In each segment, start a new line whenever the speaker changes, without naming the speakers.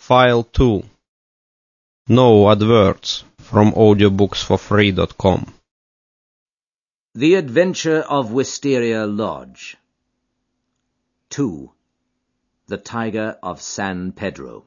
File 2. No adverts from audiobooksforfree.com.
The Adventure of Wisteria Lodge. 2. The Tiger of San Pedro.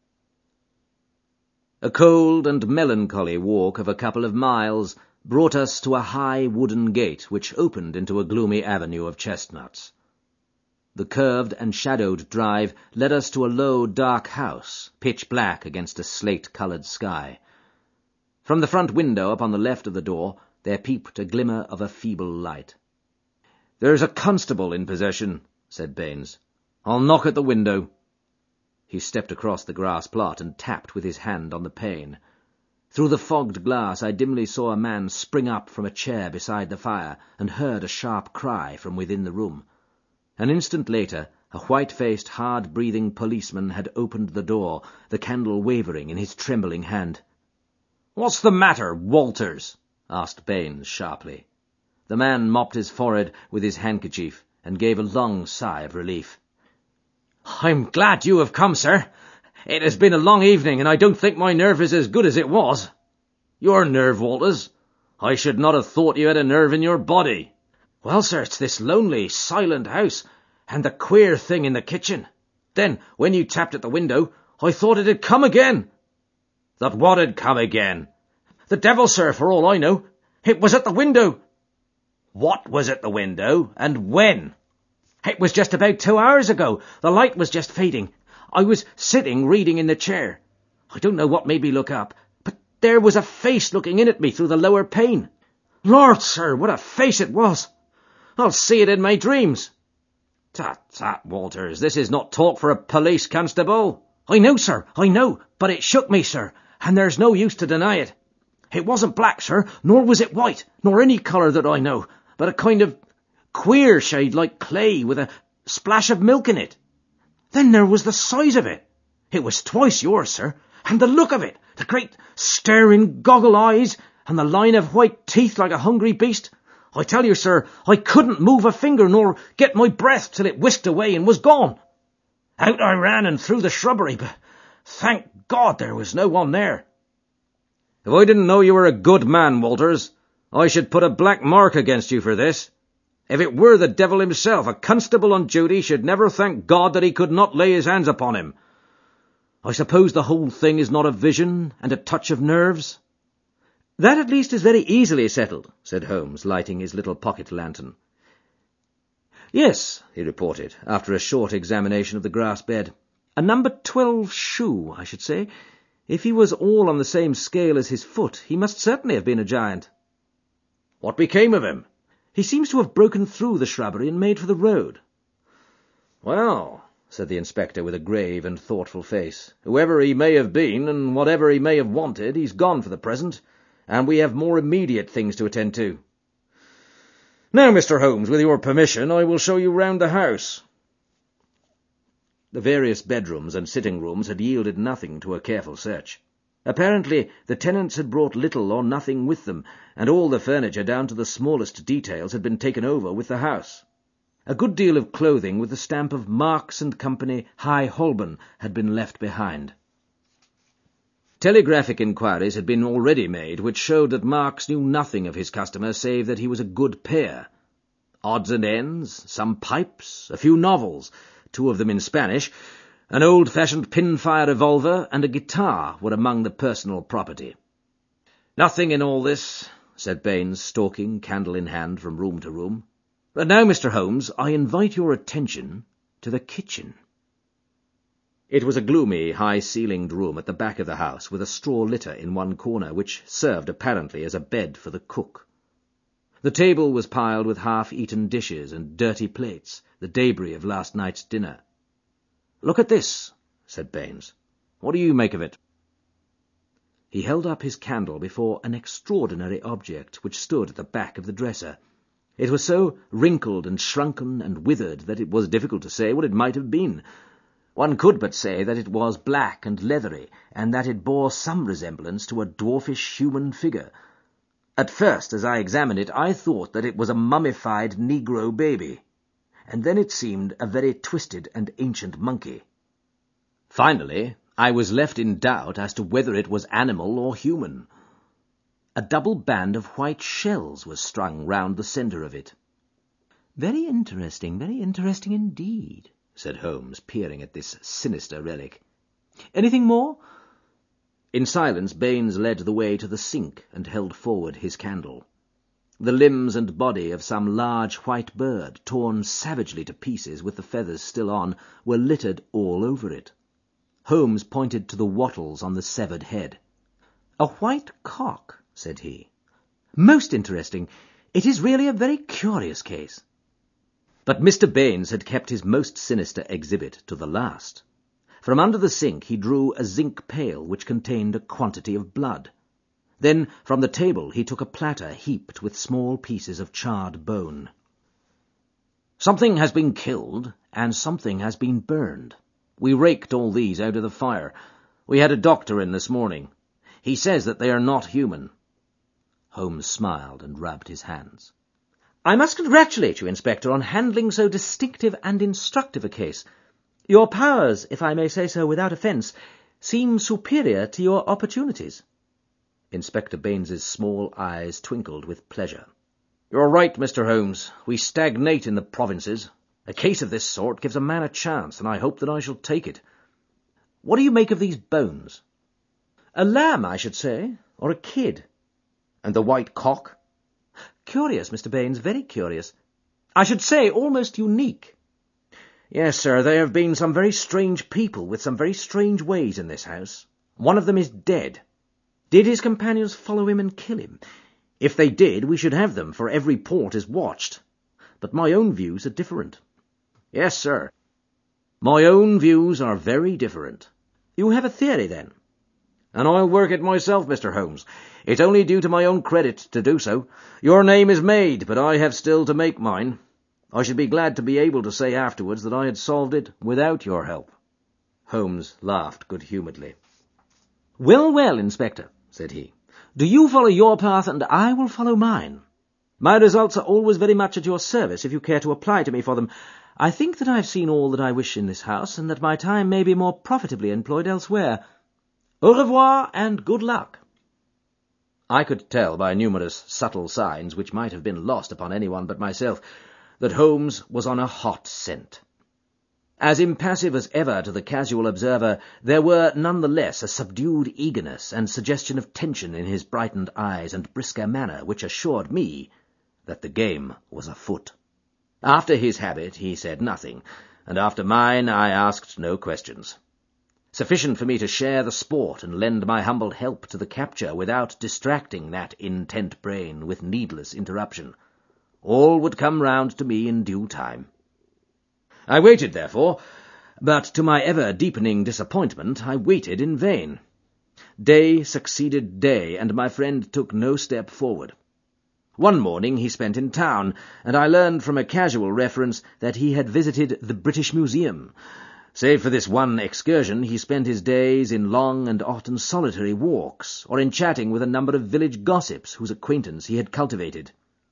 A cold and melancholy walk of a couple of miles brought us to a high wooden gate which opened into a gloomy avenue of chestnuts. The curved and shadowed drive led us to a low, dark house, pitch black against a slate-coloured sky. From the front window upon the left of the door there peeped a glimmer of a feeble light. "There's a constable in possession," said Baines. "I'll knock at the window." He stepped across the grass plot and tapped with his hand on the pane. Through the fogged glass I dimly saw a man spring up from a chair beside the fire and heard a sharp cry from within the room. An instant later, a white-faced, hard-breathing policeman had opened the door, the candle wavering in his trembling hand. "What's the matter, Walters?" asked Baines sharply. The man mopped his forehead with his handkerchief and gave a long sigh of relief. "I'm glad you have come, sir. It has been a long evening, and I don't think my nerve is as good as it was." "Your nerve, Walters? I should not have thought you had a nerve in your body." "Well, sir, it's this lonely, silent house, and the queer thing in the kitchen. Then, when you tapped at the window, I thought it had come again." "That what had come again?" "The devil, sir, for all I know. It was at the window." "What was at the window, and when?" "It was just about 2 hours ago. The light was just fading. I was sitting reading in the chair. I don't know what made me look up, but there was a face looking in at me through the lower pane. Lord, sir, what a face it was! I'll see it in my dreams." "Tut, tut, Walters, this is not talk for a police constable." "I know, sir, I know, but it shook me, sir, and there's no use to deny it. It wasn't black, sir, nor was it white, nor any colour that I know, but a kind of queer shade like clay with a splash of milk in it. Then there was the size of it. It was twice yours, sir, and the look of it, the great staring goggle eyes, and the line of white teeth like a hungry beast. I tell you, sir, I couldn't move a finger nor get my breath till it whisked away and was gone. Out I ran and through the shrubbery, but thank God there was no one there." "If I didn't know you were a good man, Walters, I should put a black mark against you for this. If it were the devil himself, a constable on duty should never thank God that he could not lay his hands upon him. I suppose the whole thing is not a vision and a touch of nerves?" "That at least is very easily settled," said Holmes, lighting his little pocket lantern. "Yes," he reported, after a short examination of the grass bed. "A number 12 shoe, I should say. If he was all on the same scale as his foot, he must certainly have been a giant." "What became of him?" "He seems to have broken through the shrubbery and made for the road." "Well," said the inspector with a grave and thoughtful face, "whoever he may have been, and whatever he may have wanted, he's gone for the present, and we have more immediate things to attend to. Now, Mr. Holmes, with your permission, I will show you round the house." The various bedrooms and sitting-rooms had yielded nothing to a careful search. Apparently the tenants had brought little or nothing with them, and all the furniture down to the smallest details had been taken over with the house. A good deal of clothing with the stamp of Marks and Company, High Holborn, had been left behind. Telegraphic inquiries had been already made, which showed that Marks knew nothing of his customer save that he was a good pair. Odds and ends, some pipes, a few novels, 2 of them in Spanish, an old-fashioned pin-fire revolver, and a guitar were among the personal property. "Nothing in all this," said Baines, stalking, candle in hand, from room to room. "But now, Mr. Holmes, I invite your attention to the kitchen." It was a gloomy, high-ceilinged room at the back of the house, with a straw litter in one corner, which served apparently as a bed for the cook. The table was piled with half-eaten dishes and dirty plates, the debris of last night's dinner. "Look at this," said Baines. "What do you make of it?" He held up his candle before an extraordinary object which stood at the back of the dresser. It was so wrinkled and shrunken and withered that it was difficult to say what it might have been. One could but say that it was black and leathery, and that it bore some resemblance to a dwarfish human figure. At first, as I examined it, I thought that it was a mummified Negro baby, and then it seemed a very twisted and ancient monkey. Finally, I was left in doubt as to whether it was animal or human. A double band of white shells was strung round the centre of it. Very interesting indeed, said Holmes, peering at this sinister relic. Anything more? In silence, Baines led the way to the sink and held forward his candle. The limbs and body of some large white bird, torn savagely to pieces with the feathers still on, were littered all over it. Holmes pointed to the wattles on the severed head. "A white cock," said he. "Most interesting. It is really a very curious case." But Mr. Baines had kept his most sinister exhibit to the last. From under the sink he drew a zinc pail which contained a quantity of blood. Then from the table he took a platter heaped with small pieces of charred bone. "Something has been killed, and something has been burned. We raked all these out of the fire. We had a doctor in this morning. He says that they are not human." Holmes smiled and rubbed his hands. "I must congratulate you, Inspector, on handling so distinctive and instructive a case. Your powers, if I may say so without offence, seem superior to your opportunities." Inspector Baines's small eyes twinkled with pleasure. "You're right, Mr. Holmes. We stagnate in the provinces. A case of this sort gives a man a chance, and I hope that I shall take it. What do you make of these bones?" "A lamb, I should say, or a kid." "And the white cock?" "Curious, Mr. Baines, very curious. I should say almost unique." "Yes, sir, there have been some very strange people with some very strange ways in this house. One of them is dead." "Did his companions follow him and kill him?" "If they did, we should have them, for every port is watched. But my own views are different." "Yes, sir. My own views are very different." "You have a theory, then?" "And I'll work it myself, Mr. Holmes. It's only due to my own credit to do so. Your name is made, but I have still to make mine. I should be glad to be able to say afterwards that I had solved it without your help." Holmes laughed good-humouredly. "Well, well, Inspector," said he. "Do you follow your path, and I will follow mine. My results are always very much at your service if you care to apply to me for them. I think that I have seen all that I wish in this house, and that my time may be more profitably employed elsewhere. Au revoir, and good luck." I could tell by numerous subtle signs, which might have been lost upon anyone but myself, that Holmes was on a hot scent. As impassive as ever to the casual observer, there were none the less a subdued eagerness and suggestion of tension in his brightened eyes and brisker manner, which assured me that the game was afoot. After his habit he said nothing, and after mine I asked no questions. Sufficient for me to share the sport and lend my humble help to the capture without distracting that intent brain with needless interruption. All would come round to me in due time. I waited, therefore, but to my ever-deepening disappointment I waited in vain. Day succeeded day, and my friend took no step forward. One morning he spent in town, and I learned from a casual reference that he had visited the British Museum. Save for this one excursion, he spent his days in long and often solitary walks, or in chatting with a number of village gossips whose acquaintance he had cultivated.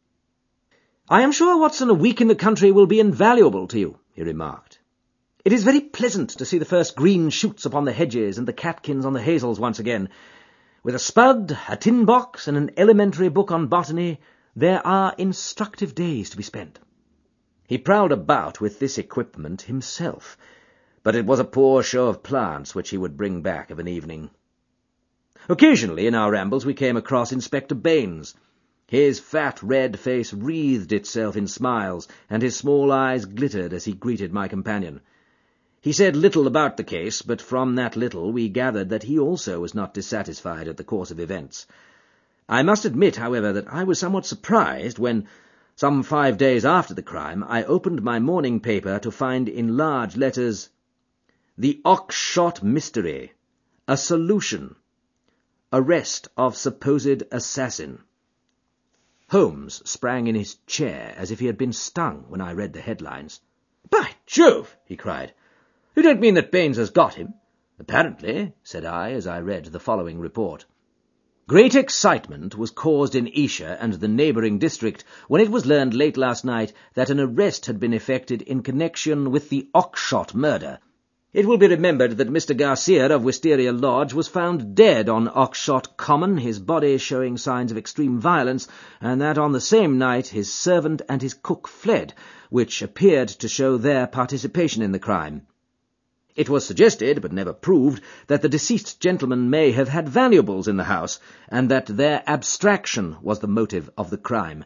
"I am sure, Watson, a week in the country will be invaluable to you," he remarked. "It is very pleasant to see the first green shoots upon the hedges and the catkins on the hazels once again. With a spud, a tin box, and an elementary book on botany, there are instructive days to be spent." He prowled about with this equipment himself, but it was a poor show of plants which he would bring back of an evening. Occasionally in our rambles we came across Inspector Baines. His fat red face wreathed itself in smiles, and his small eyes glittered as he greeted my companion. He said little about the case, but from that little we gathered that he also was not dissatisfied at the course of events. I must admit, however, that I was somewhat surprised when, some 5 days after the crime, I opened my morning paper to find in large letters, "The Oxshott Mystery. A Solution. Arrest of supposed assassin." Holmes sprang in his chair as if he had been stung when I read the headlines. "By Jove!" he cried. "You don't mean that Baines has got him?" "Apparently," said I as I read the following report. "Great excitement was caused in Esher and the neighbouring district when it was learned late last night that an arrest had been effected in connection with the Oxshott murder. It will be remembered that Mr. Garcia of Wisteria Lodge was found dead on Oxshott Common, his body showing signs of extreme violence, and that on the same night his servant and his cook fled, which appeared to show their participation in the crime. It was suggested, but never proved, that the deceased gentleman may have had valuables in the house, and that their abstraction was the motive of the crime.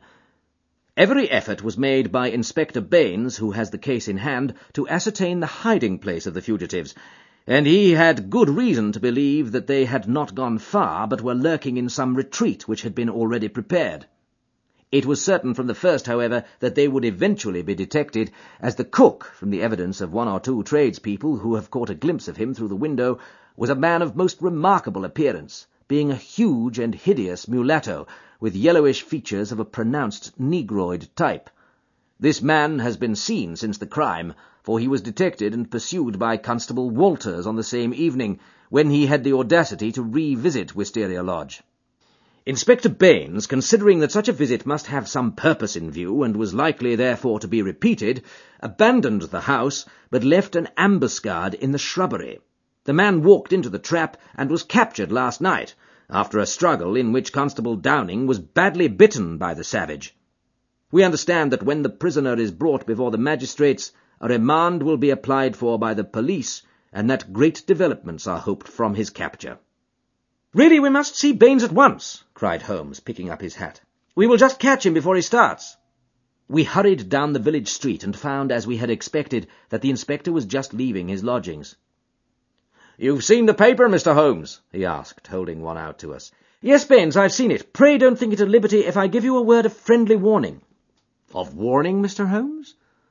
Every effort was made by Inspector Baines, who has the case in hand, to ascertain the hiding place of the fugitives, and he had good reason to believe that they had not gone far, but were lurking in some retreat which had been already prepared. It was certain from the first, however, that they would eventually be detected, as the cook, from the evidence of one or two tradespeople who have caught a glimpse of him through the window, was a man of most remarkable appearance, being a huge and hideous mulatto, with yellowish features of a pronounced negroid type. This man has been seen since the crime, for he was detected and pursued by Constable Walters on the same evening, when he had the audacity to revisit Wisteria Lodge. Inspector Baines, considering that such a visit must have some purpose in view, and was likely therefore to be repeated, abandoned the house, but left an ambuscade in the shrubbery. The man walked into the trap, and was captured last night, after a struggle in which Constable Downing was badly bitten by the savage. We understand that when the prisoner is brought before the magistrates, a remand will be applied for by the police, and that great developments are hoped from his capture. "Really, we must see Baines at once," cried Holmes, picking up his hat. "We will just catch him before he starts." We hurried down the village street and found, as we had expected, that the inspector was just leaving his lodgings. "You've seen the paper, Mr. Holmes?" he asked, holding one out to us. "Yes, Baines, I've seen it. Pray don't think it a liberty if I give you a word of friendly warning." "Of warning, Mr. Holmes?"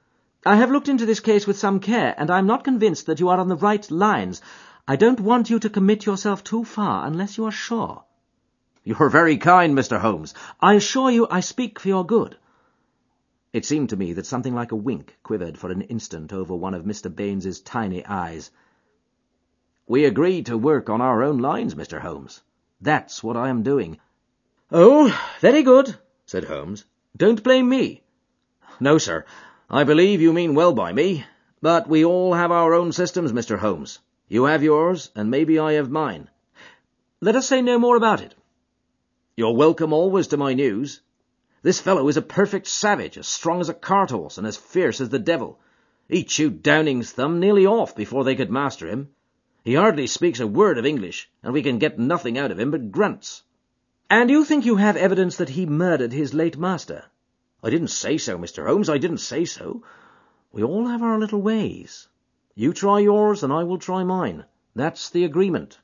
"I have looked into this case with some care, and I'm not convinced that you are on the right lines. I don't want you to commit yourself too far unless you are sure." "You're very kind, Mr. Holmes. I assure you I speak for your good." It seemed to me that something like a wink quivered for an instant over one of Mr. Baines's tiny eyes. "We agreed to work on our own lines, Mr. Holmes. That's what I am doing." "Oh, very good," said Holmes. "Don't blame me." "No, sir. I believe you mean well by me. But we all have our own systems, Mr. Holmes. You have yours, and maybe I have mine." "Let us say no more about it." "You're welcome always to my news. This fellow is a perfect savage, as strong as a cart-horse and as fierce as the devil. He'd shoot Downing's thumb nearly off before they could master him. He hardly speaks a word of English, and we can get nothing out of him but grunts." "And you think you have evidence that he murdered his late master?" "I didn't say so, Mr. Holmes, I didn't say so. We all have our little ways. You try yours, and I will try mine. That's the agreement."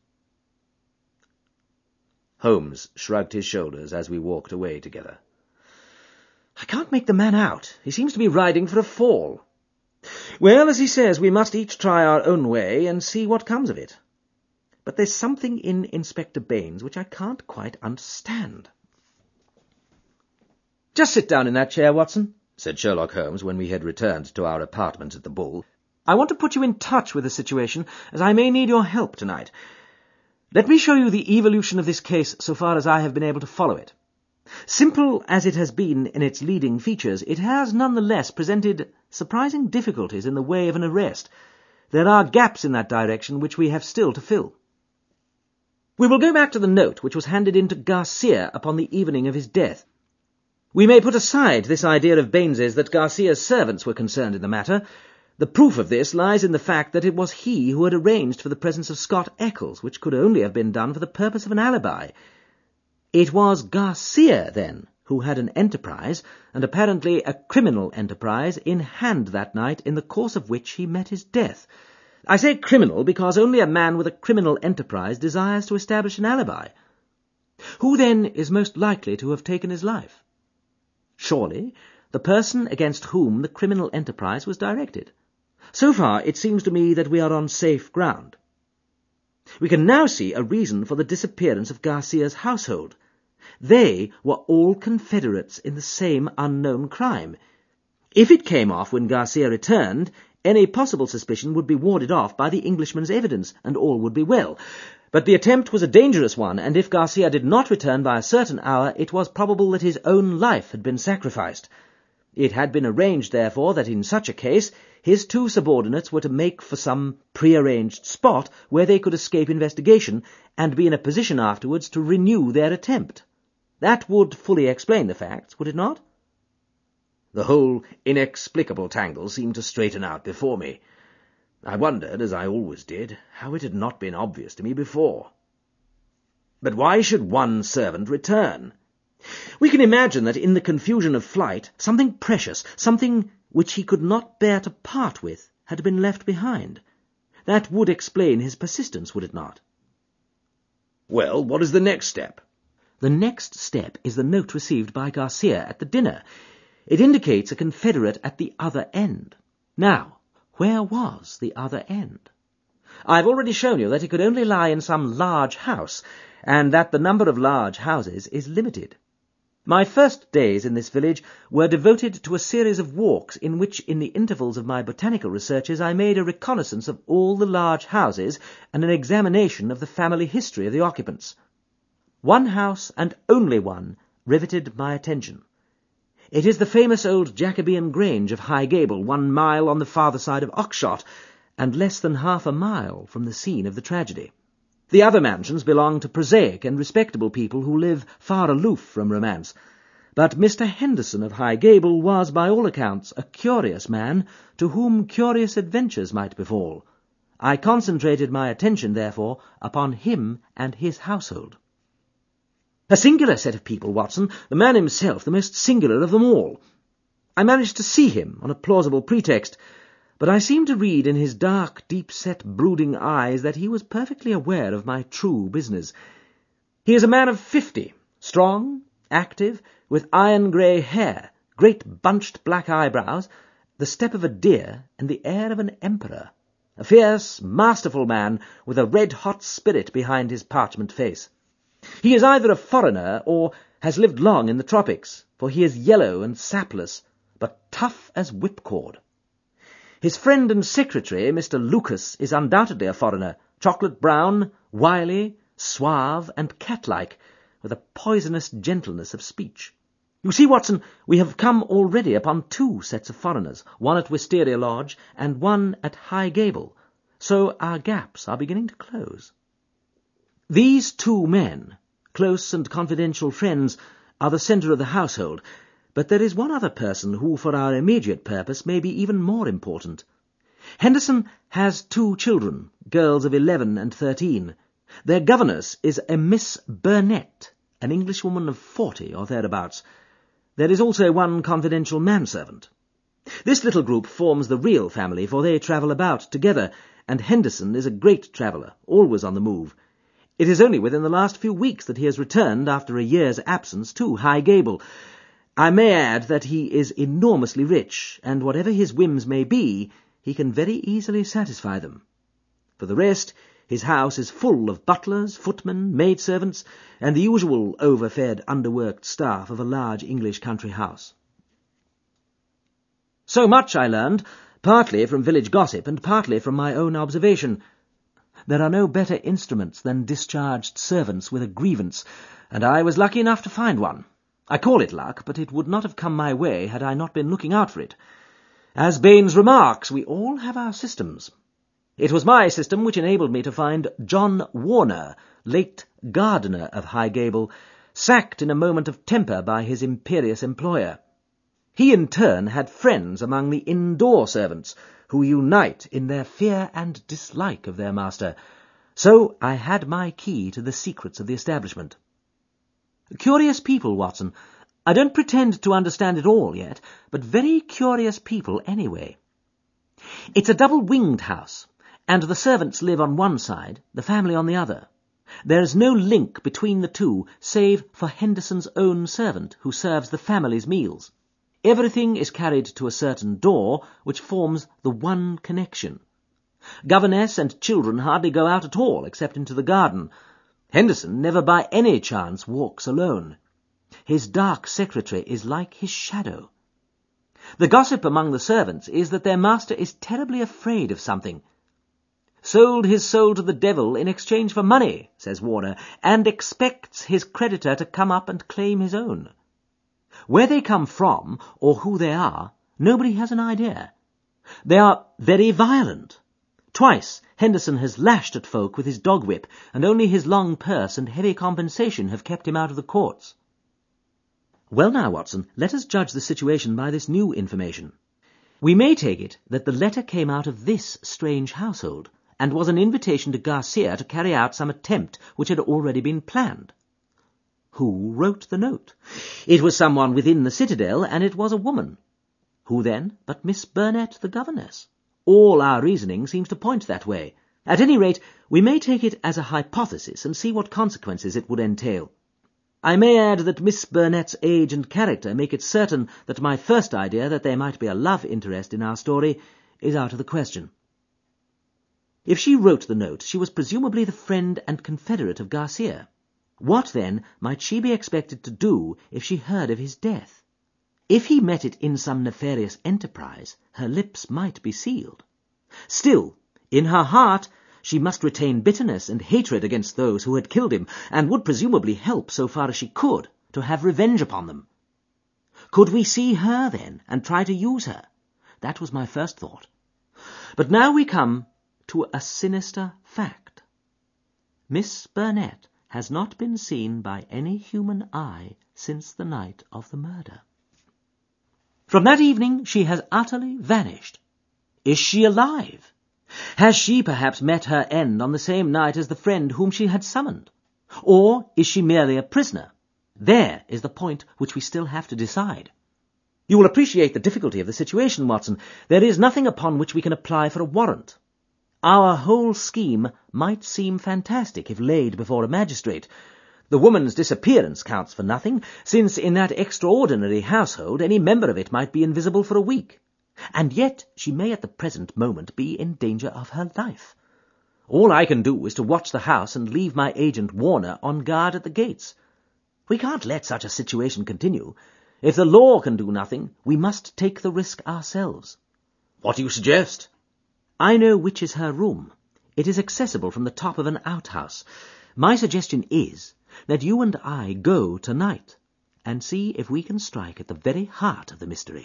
Holmes shrugged his shoulders as we walked away together. "I can't make the man out. He seems to be riding for a fall. Well, as he says, we must each try our own way and see what comes of it. But there's something in Inspector Baines which I can't quite understand." "Just sit down in that chair, Watson," said Sherlock Holmes when we had returned to our apartment at the Bull. "I want to put you in touch with the situation, as I may need your help tonight. Let me show you the evolution of this case so far as I have been able to follow it. Simple as it has been in its leading features, it has none the less presented surprising difficulties in the way of an arrest. There are gaps in that direction which we have still to fill. We will go back to the note which was handed in to Garcia upon the evening of his death. We may put aside this idea of Baines's that Garcia's servants were concerned in the matter. The proof of this lies in the fact that it was he who had arranged for the presence of Scott Eccles, which could only have been done for the purpose of an alibi. It was Garcia, then, who had an enterprise, and apparently a criminal enterprise, in hand that night, in the course of which he met his death. I say criminal because only a man with a criminal enterprise desires to establish an alibi. Who, then, is most likely to have taken his life? Surely the person against whom the criminal enterprise was directed. So far, it seems to me that we are on safe ground. We can now see a reason for the disappearance of Garcia's household. They were all confederates in the same unknown crime. If it came off when Garcia returned, any possible suspicion would be warded off by the Englishman's evidence, and all would be well. But the attempt was a dangerous one, and if Garcia did not return by a certain hour, it was probable that his own life had been sacrificed. It had been arranged, therefore, that in such a case his two subordinates were to make for some prearranged spot where they could escape investigation and be in a position afterwards to renew their attempt. That would fully explain the facts, would it not? The whole inexplicable tangle seemed to straighten out before me. I wondered, as I always did, how it had not been obvious to me before. But why should one servant return? We can imagine that in the confusion of flight, something precious, something which he could not bear to part with, had been left behind. That would explain his persistence, would it not? Well, what is the next step? The next step is the note received by Garcia at the dinner. It indicates a confederate at the other end. Now, where was the other end? I've already shown you that it could only lie in some large house, and that the number of large houses is limited. My first days in this village were devoted to a series of walks in which, in the intervals of my botanical researches, I made a reconnaissance of all the large houses and an examination of the family history of the occupants. One house, and only one, riveted my attention. It is the famous old Jacobean Grange of High Gable, 1 mile on the farther side of Oxshott, and less than half a mile from the scene of the tragedy. The other mansions belong to prosaic and respectable people who live far aloof from romance. But Mr. Henderson of High Gable was, by all accounts, a curious man, to whom curious adventures might befall. I concentrated my attention, therefore, upon him and his household. A singular set of people, Watson, the man himself the most singular of them all. I managed to see him on a plausible pretext, but I seemed to read in his dark, deep-set, brooding eyes that he was perfectly aware of my true business. He is a man of 50, strong, active, with iron-grey hair, great bunched black eyebrows, the step of a deer, and the air of an emperor. A fierce, masterful man, with a red-hot spirit behind his parchment face. He is either a foreigner or has lived long in the tropics, for he is yellow and sapless, but tough as whipcord. His friend and secretary, Mr. Lucas, is undoubtedly a foreigner, chocolate-brown, wily, suave, and cat-like, with a poisonous gentleness of speech. You see, Watson, we have come already upon 2 sets of foreigners, one at Wisteria Lodge and one at High Gable, so our gaps are beginning to close. These 2 men, close and confidential friends, are the centre of the household, but there is one other person who, for our immediate purpose, may be even more important. Henderson has 2 children, girls of 11 and 13. Their governess is a Miss Burnett, an Englishwoman of 40 or thereabouts. There is also one confidential manservant. This little group forms the real family, for they travel about together, and Henderson is a great traveller, always on the move. It is only within the last few weeks that he has returned, after a year's absence, to High Gable. I may add that he is enormously rich, and whatever his whims may be, he can very easily satisfy them. For the rest, his house is full of butlers, footmen, maidservants, and the usual overfed, underworked staff of a large English country house. So much I learned, partly from village gossip and partly from my own observation. There are no better instruments than discharged servants with a grievance, and I was lucky enough to find one. I call it luck, but it would not have come my way had I not been looking out for it. As Baines remarks, we all have our systems. It was my system which enabled me to find John Warner, late gardener of High Gable, sacked in a moment of temper by his imperious employer. He in turn had friends among the indoor servants, who unite in their fear and dislike of their master. So I had my key to the secrets of the establishment. Curious people, Watson. I don't pretend to understand it all yet, but very curious people anyway. It's a double-winged house, and the servants live on one side, the family on the other. There is no link between the two, save for Henderson's own servant, who serves the family's meals. Everything is carried to a certain door, which forms the one connection. Governess and children hardly go out at all, except into the garden. Henderson never by any chance walks alone. His dark secretary is like his shadow. The gossip among the servants is that their master is terribly afraid of something. Sold his soul to the devil in exchange for money, says Warner, and expects his creditor to come up and claim his own. Where they come from, or who they are, nobody has an idea. They are very violent. Twice Henderson has lashed at folk with his dog whip, and only his long purse and heavy compensation have kept him out of the courts. Well now, Watson, let us judge the situation by this new information. We may take it that the letter came out of this strange household, and was an invitation to Garcia to carry out some attempt which had already been planned. Who wrote the note? It was someone within the citadel, and it was a woman. Who then but Miss Burnett, the governess? All our reasoning seems to point that way. At any rate, we may take it as a hypothesis and see what consequences it would entail. I may add that Miss Burnett's age and character make it certain that my first idea that there might be a love interest in our story is out of the question. If she wrote the note, she was presumably the friend and confederate of Garcia. What, then, might she be expected to do if she heard of his death? If he met it in some nefarious enterprise, her lips might be sealed. Still, in her heart, she must retain bitterness and hatred against those who had killed him, and would presumably help, so far as she could, to have revenge upon them. Could we see her, then, and try to use her? That was my first thought. But now we come to a sinister fact. Miss Burnett has not been seen by any human eye since the night of the murder. From that evening she has utterly vanished. Is she alive? Has she perhaps met her end on the same night as the friend whom she had summoned? Or is she merely a prisoner? There is the point which we still have to decide. You will appreciate the difficulty of the situation, Watson. There is nothing upon which we can apply for a warrant. Our whole scheme might seem fantastic if laid before a magistrate. The woman's disappearance counts for nothing, since in that extraordinary household any member of it might be invisible for a week. And yet she may at the present moment be in danger of her life. All I can do is to watch the house and leave my agent Warner on guard at the gates. We can't let such a situation continue. If the law can do nothing, we must take the risk ourselves. What do you suggest? I know which is her room. It is accessible from the top of an outhouse. My suggestion is that you and I go tonight and see if we can strike at the very heart of the mystery.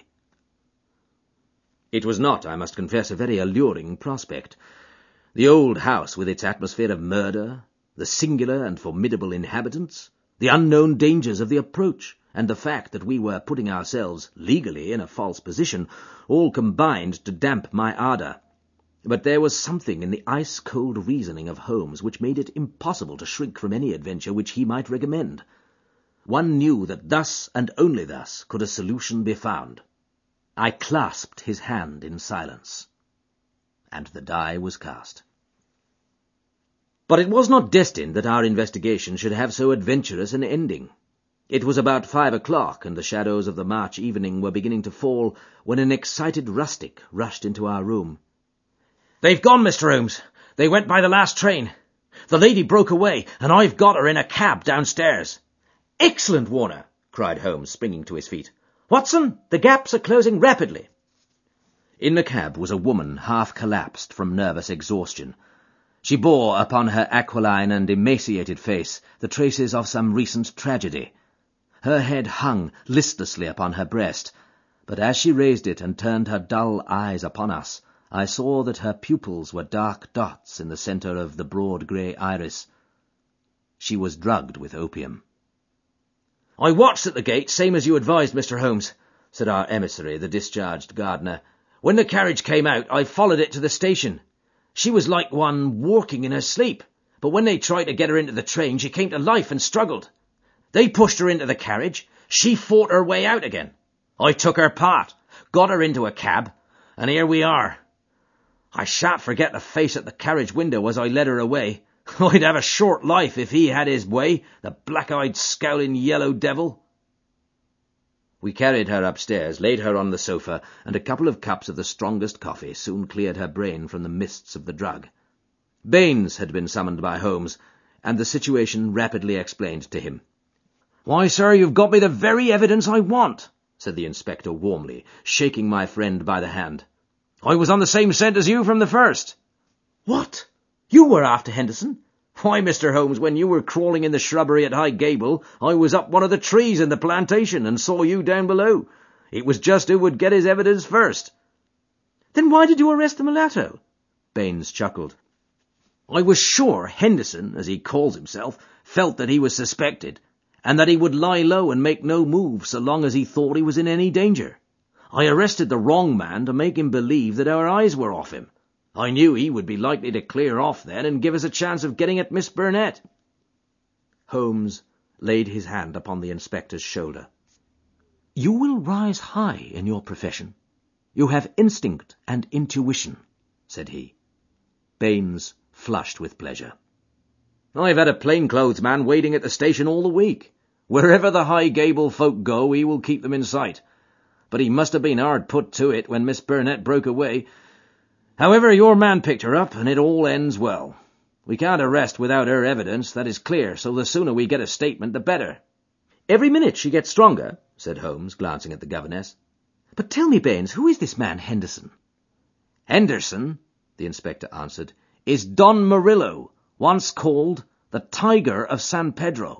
It was not, I must confess, a very alluring prospect. The old house with its atmosphere of murder, the singular and formidable inhabitants, the unknown dangers of the approach, and the fact that we were putting ourselves legally in a false position, all combined to damp my ardour. But there was something in the ice-cold reasoning of Holmes which made it impossible to shrink from any adventure which he might recommend. One knew that thus, and only thus, could a solution be found. I clasped his hand in silence, and the die was cast. But it was not destined that our investigation should have so adventurous an ending. It was about 5 o'clock, and the shadows of the March evening were beginning to fall, when an excited rustic rushed into our room. "They've gone, Mr. Holmes. They went by the last train. The lady broke away, and I've got her in a cab downstairs." "Excellent, Warner!" cried Holmes, springing to his feet. "Watson, the gaps are closing rapidly." In the cab was a woman half-collapsed from nervous exhaustion. She bore upon her aquiline and emaciated face the traces of some recent tragedy. Her head hung listlessly upon her breast, but as she raised it and turned her dull eyes upon us, I saw that her pupils were dark dots in the centre of the broad grey iris. She was drugged with opium. "I watched at the gate, same as you advised, Mr. Holmes," said our emissary, the discharged gardener. "When the carriage came out, I followed it to the station. She was like one walking in her sleep, but when they tried to get her into the train, she came to life and struggled. They pushed her into the carriage. She fought her way out again. I took her part, got her into a cab, and here we are. I shan't forget the face at the carriage window as I led her away. I'd have a short life if he had his way, the black-eyed, scowling yellow devil." We carried her upstairs, laid her on the sofa, and a couple of cups of the strongest coffee soon cleared her brain from the mists of the drug. Baines had been summoned by Holmes, and the situation rapidly explained to him. "Why, sir, you've got me the very evidence I want," said the inspector warmly, shaking my friend by the hand. "I was on the same scent as you from the first." "What? You were after Henderson? Why, Mr. Holmes, when you were crawling in the shrubbery at Highgable, I was up one of the trees in the plantation and saw you down below. It was just who would get his evidence first."
"Then why did you arrest the mulatto?"
Baines chuckled. "I was sure Henderson, as he calls himself, felt that he was suspected, and that he would lie low and make no move so long as he thought he was in any danger. I arrested the wrong man to make him believe that our eyes were off him. I knew he would be likely to clear off then and give us a chance of getting at Miss Burnett."
Holmes laid his hand upon the inspector's shoulder. "You will rise high in your profession. You have instinct and intuition," said he. Baines flushed with pleasure.
"I've had a plainclothes man waiting at the station all the week. Wherever the Highgable folk go, he will keep them in sight. But he must have been hard put to it when Miss Burnett broke away. However, your man picked her up, and it all ends well. We can't arrest without her evidence, that is clear, so the sooner we get a statement, the better."
"Every minute she gets stronger," said Holmes, glancing at the governess. "But tell me, Baines, who is this man Henderson?"
"Henderson," the inspector answered, "is Don Murillo, once called the Tiger of San Pedro."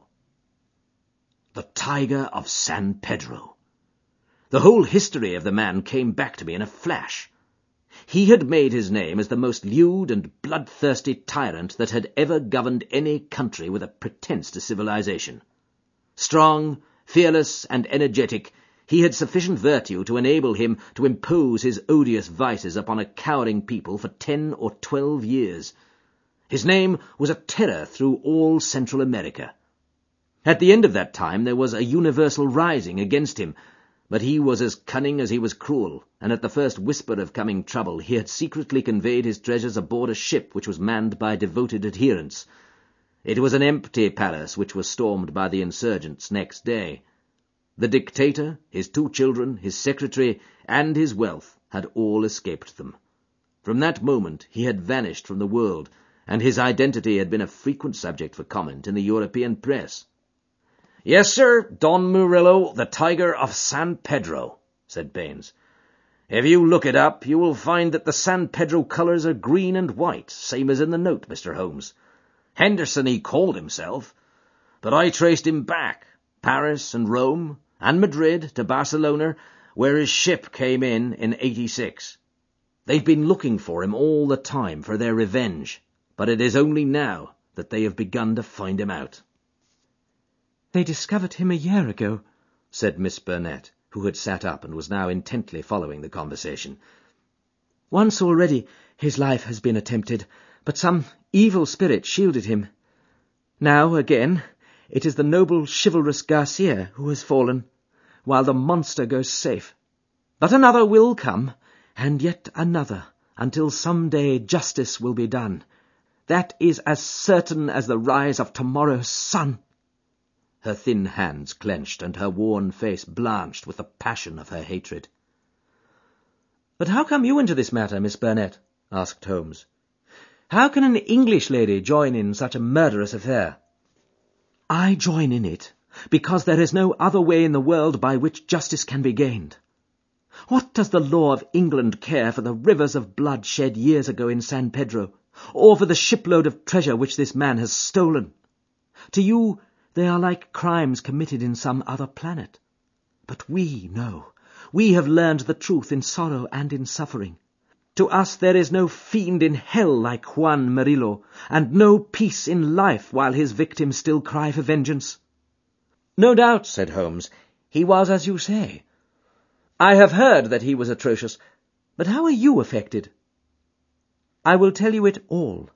The Tiger of San Pedro. The whole history of the man came back to me in a flash. He had made his name as the most lewd and bloodthirsty tyrant that had ever governed any country with a pretence to civilization. Strong, fearless, and energetic, he had sufficient virtue to enable him to impose his odious vices upon a cowering people for 10 or 12 years. His name was a terror through all Central America. At the end of that time there was a universal rising against him, but he was as cunning as he was cruel, and at the first whisper of coming trouble he had secretly conveyed his treasures aboard a ship which was manned by devoted adherents. It was an empty palace which was stormed by the insurgents next day. The dictator, his 2 children, his secretary, and his wealth had all escaped them. From that moment he had vanished from the world, and his identity had been a frequent subject for comment in the European press. "Yes, sir, Don Murillo, the Tiger of San Pedro," said Baines. "If you look it up, you will find that the San Pedro colours are green and white, same as in the note, Mr. Holmes. Henderson he called himself, but I traced him back, Paris and Rome, and Madrid to Barcelona, where his ship came in 86. They've been looking for him all the time for their revenge, but it is only now that they have begun to find him out."
"They discovered him a year ago,"
said Miss Burnett, who had sat up and was now intently following the conversation.
"Once already his life has been attempted, but some evil spirit shielded him. Now, again, it is the noble, chivalrous Garcia who has fallen, while the monster goes safe. But another will come, and yet another, until some day justice will be done. That is as certain as the rise of tomorrow's sun."
Her thin hands clenched, and her worn face blanched with the passion of her hatred.
"But how come you into this matter, Miss Burnett?" asked Holmes. "How can an English lady join in such a murderous affair?" "I join in it because there is no other way in the world by which justice can be gained. What does the law of England care for the rivers of blood shed years ago in San Pedro, or for the shipload of treasure which this man has stolen? To you, they are like crimes committed in some other planet. But we know. We have learned the truth in sorrow and in suffering. To us there is no fiend in hell like Juan Murillo, and no peace in life while his victims still cry for vengeance." "No doubt," said Holmes, "he was as you say. I have heard that he was atrocious, but how are you affected?" "I will tell you it all.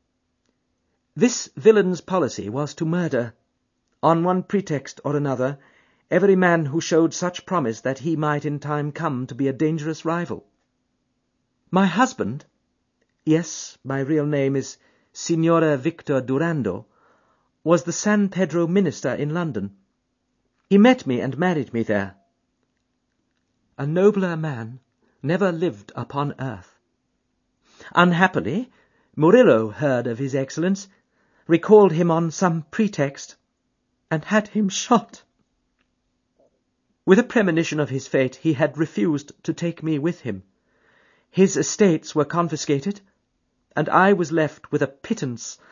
This villain's policy was to murder, on one pretext or another, every man who showed such promise that he might in time come to be a dangerous rival. My husband, yes, my real name is Signora Victor Durando, was the San Pedro minister in London. He met me and married me there. A nobler man never lived upon earth. Unhappily, Murillo heard of his excellence, recalled him on some pretext, and had him shot. With a premonition of his fate, he had refused to take me with him. His estates were confiscated, and I was left with a pittance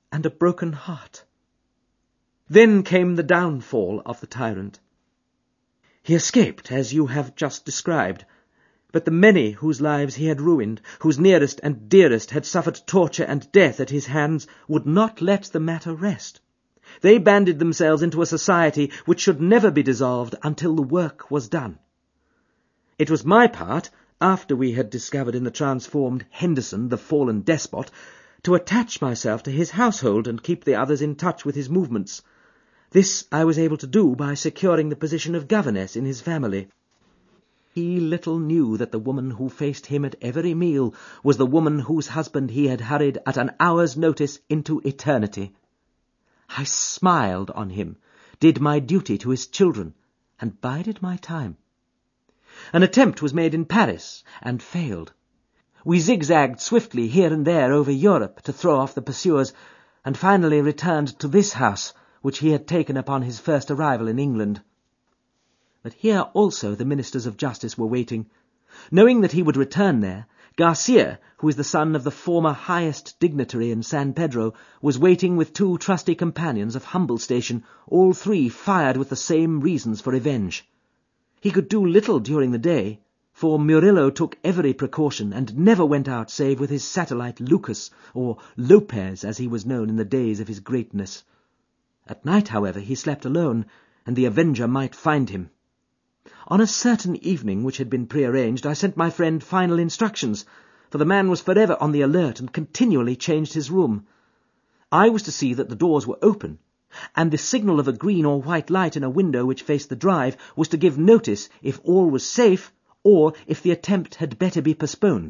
and a broken heart. Then came the downfall of the tyrant. He escaped, as you have just described, but the many whose lives he had ruined, whose nearest and dearest had suffered torture and death at his hands, would not let the matter rest. They banded themselves into a society which should never be dissolved until the work was done. It was my part, after we had discovered in the transformed Henderson the fallen despot, to attach myself to his household and keep the others in touch with his movements. This I was able to do by securing the position of governess in his family. He little knew that the woman who faced him at every meal was the woman whose husband he had hurried at an hour's notice into eternity. I smiled on him, did my duty to his children, and bided my time. An attempt was made in Paris, and failed. We zigzagged swiftly here and there over Europe to throw off the pursuers, and finally returned to this house, which he had taken upon his first arrival in England. But here also the ministers of justice were waiting. Knowing that he would return there, Garcia, who is the son of the former highest dignitary in San Pedro, was waiting with 2 trusty companions of humble station, all 3 fired with the same reasons for revenge. He could do little during the day, for Murillo took every precaution and never went out save with his satellite Lucas, or Lopez as he was known in the days of his greatness. At night, however, he slept alone, and the avenger might find him. On a certain evening which had been prearranged, I sent my friend final instructions, for the man was forever on the alert and continually changed his room. I was to see that the doors were open, and the signal of a green or white light in a window which faced the drive was to give notice if all was safe, or if the attempt had better be postponed.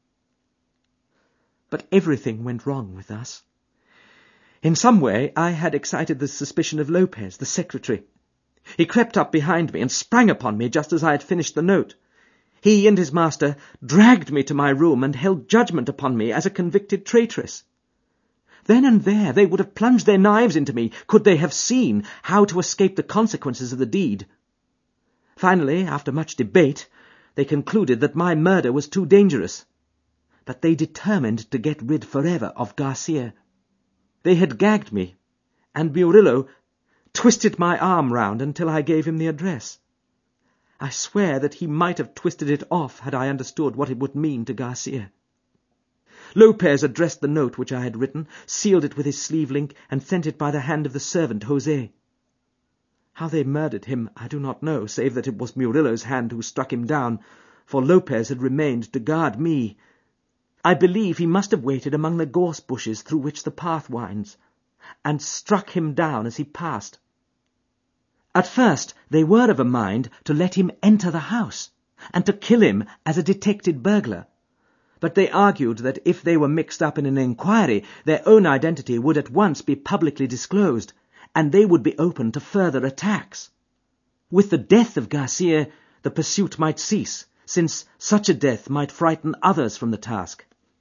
But everything went wrong with us. In some way I had excited the suspicion of Lopez, the secretary. He crept up behind me and sprang upon me just as I had finished the note. He and his master dragged me to my room and held judgment upon me as a convicted traitress. Then and there they would have plunged their knives into me could they have seen how to escape the consequences of the deed. Finally, after much debate, they concluded that my murder was too dangerous, but they determined to get rid forever of Garcia. They had gagged me, and Murillo twisted my arm round until I gave him the address. I swear that he might have twisted it off had I understood what it would mean to Garcia. Lopez addressed the note which I had written, sealed it with his sleeve link, and sent it by the hand of the servant José. How they murdered him I do not know, save that it was Murillo's hand who struck him down, for Lopez had remained to guard me. I believe he must have waited among the gorse bushes through which the path winds, and struck him down as he passed. At first they were of a mind to let him enter the house, and to kill him as a detected burglar. But they argued that if they were mixed up in an inquiry, their own identity would at once be publicly disclosed, and they would be open to further attacks. With the death of Garcia, the pursuit might cease, since such a death might frighten others from the task.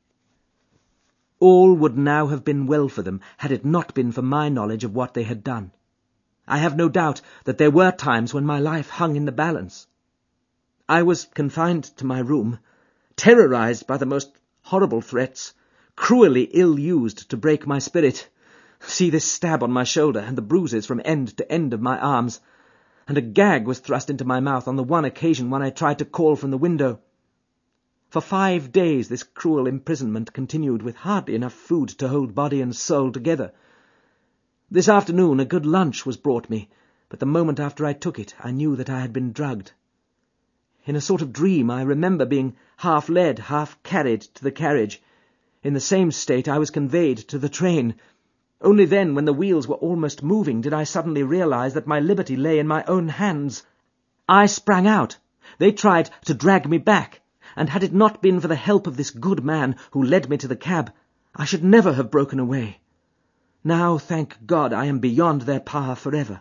All would now have been well for them had it not been for my knowledge of what they had done. I have no doubt that there were times when my life hung in the balance. I was confined to my room, terrorized by the most horrible threats, cruelly ill-used to break my spirit. See this stab on my shoulder and the bruises from end to end of my arms, and a gag was thrust into my mouth on the one occasion when I tried to call from the window. For 5 days this cruel imprisonment continued with hardly enough food to hold body and soul together. This afternoon a good lunch was brought me, but the moment after I took it I knew that I had been drugged. In a sort of dream I remember being half led, half carried to the carriage. In the same state I was conveyed to the train. Only then, when the wheels were almost moving, did I suddenly realize that my liberty lay in my own hands. I sprang out. They tried to drag me back, and had it not been for the help of this good man who led me to the cab, I should never have broken away. Now, thank God, I am beyond their power forever.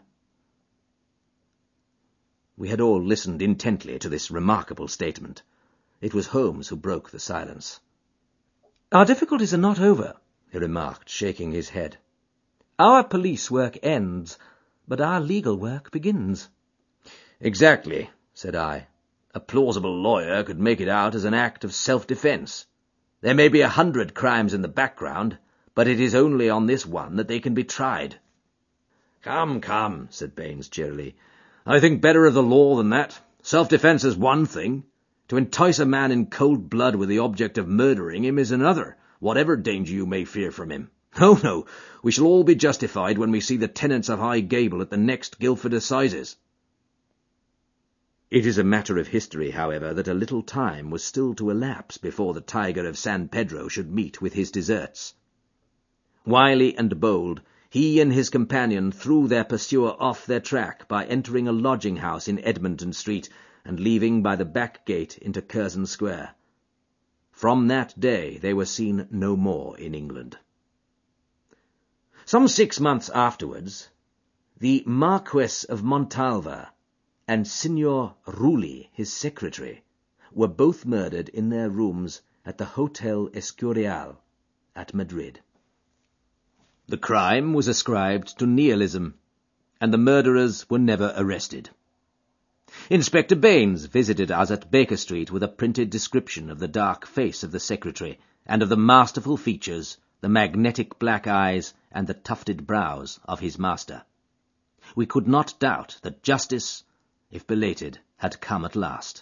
We had all listened intently to this remarkable statement. It was Holmes who broke the silence.
"Our difficulties are not over,"
he remarked, shaking his head.
"Our police work ends, but our legal work begins."
"Exactly," said I. "A plausible lawyer could make it out as an act of self-defense. There may be 100 crimes in the background, but it is only on this one that they can be tried." "Come, come," said Baines cheerily. "I think better of the law than that. Self-defence is one thing. To entice a man in cold blood with the object of murdering him is another, whatever danger you may fear from him. Oh, no, we shall all be justified when we see the tenants of High Gable at the next Guildford Assizes." It is a matter of history, however, that a little time was still to elapse before the Tiger of San Pedro should meet with his deserts. Wily and bold, he and his companion threw their pursuer off their track by entering a lodging-house in Edmonton Street and leaving by the back gate into Curzon Square. From that day they were seen no more in England. Some 6 months afterwards, the Marquess of Montalva and Signor Rulli, his secretary, were both murdered in their rooms at the Hotel Escurial at Madrid. The crime was ascribed to nihilism, and the murderers were never arrested. Inspector Baines visited us at Baker Street with a printed description of the dark face of the secretary, and of the masterful features, the magnetic black eyes, and the tufted brows of his master. We could not doubt that justice, if belated, had come at last.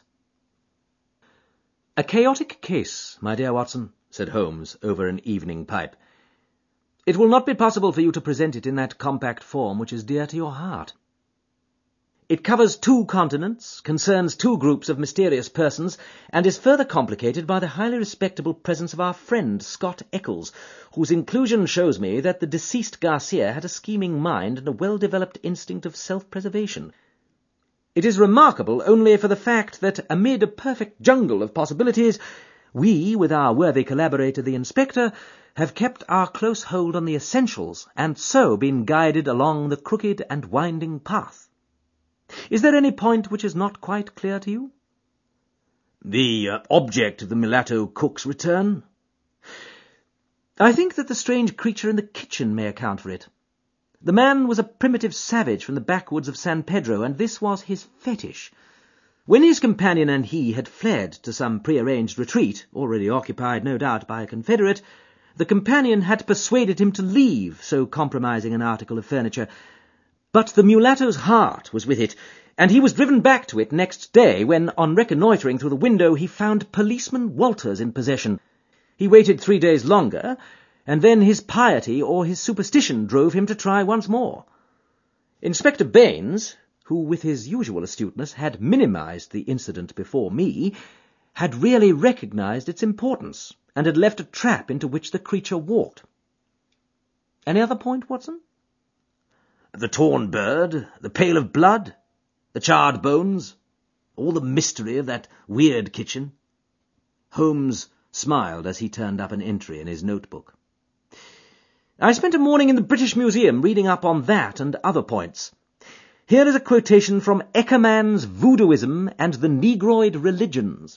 "A chaotic case, my dear Watson," said Holmes over an evening pipe. "It will not be possible for you to present it in that compact form which is dear to your heart. It covers 2 continents, concerns 2 groups of mysterious persons, and is further complicated by the highly respectable presence of our friend Scott Eccles, whose inclusion shows me that the deceased Garcia had a scheming mind and a well-developed instinct of self-preservation. It is remarkable only for the fact that, amid a perfect jungle of possibilities, we, with our worthy collaborator the Inspector, have kept our close hold on the essentials, and so been guided along the crooked and winding path. Is there any point which is not quite clear to you?" "The object of the mulatto cook's return?" "I think that the strange creature in the kitchen may account for it. The man was a primitive savage from the backwoods of San Pedro, and this was his fetish. When his companion and he had fled to some prearranged retreat, already occupied no doubt by a confederate, the companion had persuaded him to leave so compromising an article of furniture. But the mulatto's heart was with it, and he was driven back to it next day when, on reconnoitring through the window, he found Policeman Walters in possession. He waited 3 days longer, and then his piety or his superstition drove him to try once more. Inspector Baines, who with his usual astuteness had minimized the incident before me, had really recognized its importance, and had left a trap into which the creature walked. Any other point, Watson?" "The torn bird, the pail of blood, the charred bones, all the mystery of that weird kitchen." Holmes smiled as he turned up an entry in his notebook. "I spent a morning in the British Museum reading up on that and other points. Here is a quotation from Eckermann's Voodooism and the Negroid Religions.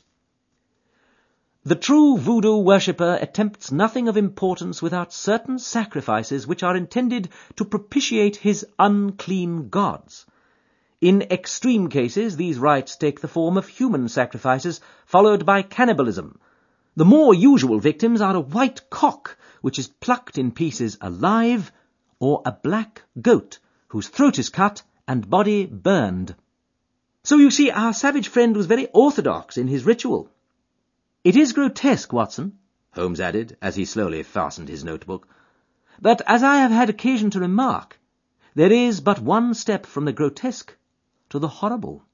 The true voodoo worshipper attempts nothing of importance without certain sacrifices which are intended to propitiate his unclean gods. In extreme cases, these rites take the form of human sacrifices, followed by cannibalism. The more usual victims are a white cock, which is plucked in pieces alive, or a black goat, whose throat is cut and body burned. So you see, our savage friend was very orthodox in his ritual. It is grotesque, Watson," Holmes added, as he slowly fastened his notebook, "but as I have had occasion to remark, there is but one step from the grotesque to the horrible."